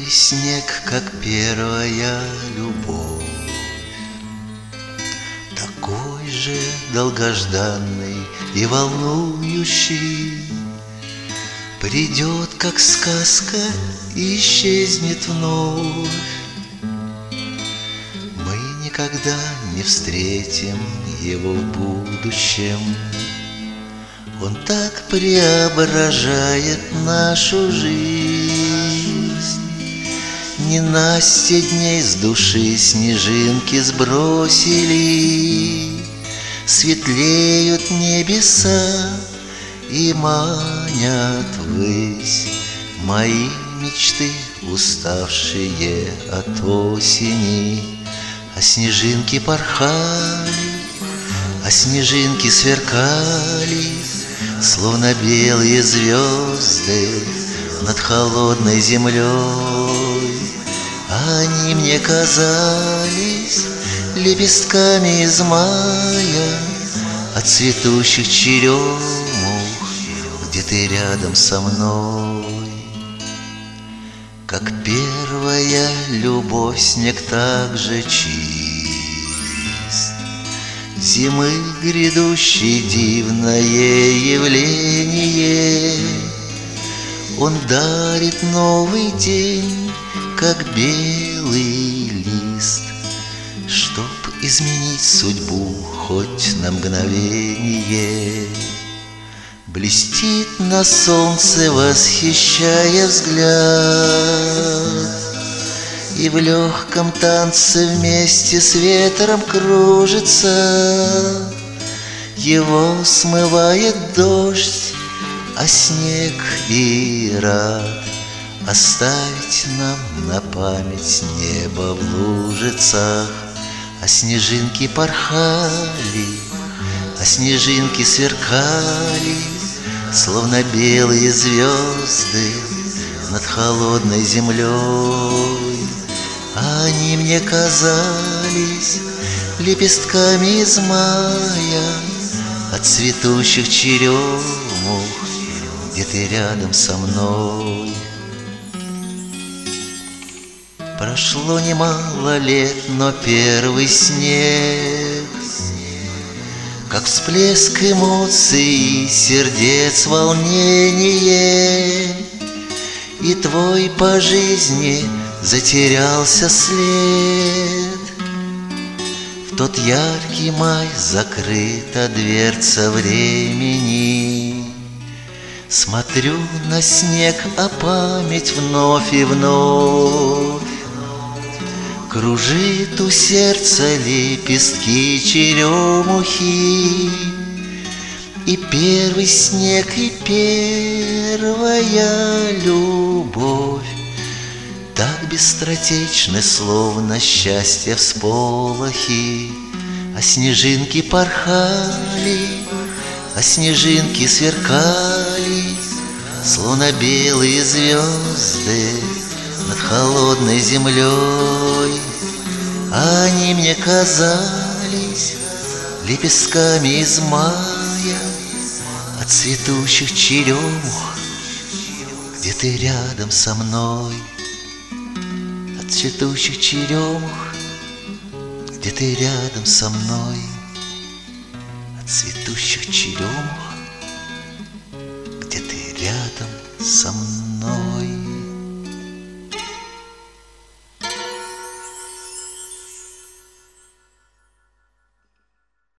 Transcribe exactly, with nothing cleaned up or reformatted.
Первый снег, как первая любовь, такой же долгожданный и волнующий, придет, как сказка, и исчезнет вновь. Мы никогда не встретим его в будущем. Он так преображает нашу жизнь. Ненастье дней с души снежинки сбросили, светлеют небеса и манят ввысь мои мечты, уставшие от осени. А снежинки порхали, а снежинки сверкали, словно белые звезды над холодной землей. А они мне казались лепестками из мая от цветущих черемух, где ты рядом со мной. Как первая любовь снег так же чист, зимы грядущей дивное явление. Он дарит новый день, как белый лист, чтоб изменить судьбу хоть на мгновение. Блестит на солнце, восхищая взгляд, и в легком танце вместе с ветром кружится. Его смывает дождь, а снег и рад оставить нам на память небо в лужицах. А снежинки порхали, а снежинки сверкали, словно белые звезды над холодной землей. А они мне казались лепестками из мая от цветущих черемух, где ты рядом со мной. Прошло немало лет, но первый снег, как всплеск эмоций и сердец волнение, и твой по жизни затерялся след. В тот яркий май закрыта дверца времени. Смотрю на снег, а память вновь и вновь кружит у сердца лепестки черемухи. И первый снег, и первая любовь так быстротечны, словно счастье всполохи. А снежинки порхали, а снежинки сверкали, словно белые звезды над холодной землей. А они мне казались лепестками из мая от цветущих черемух, где ты рядом со мной. От цветущих черемух, где ты рядом со мной. От цветущих черемух, где ты рядом со мной.